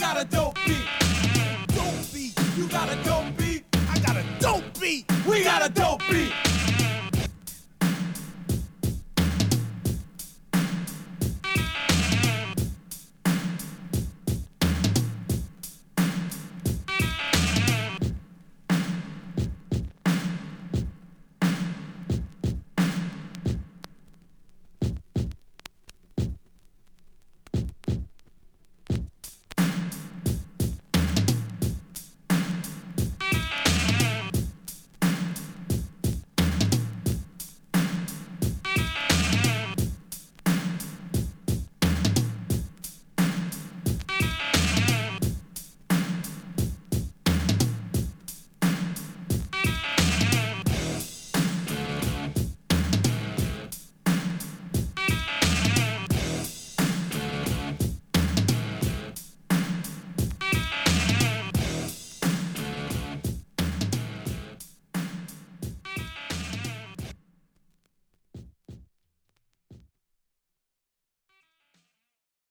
got a dope beat. Dope beat. You got a dope beat. I got a dope beat. We got a dope beat.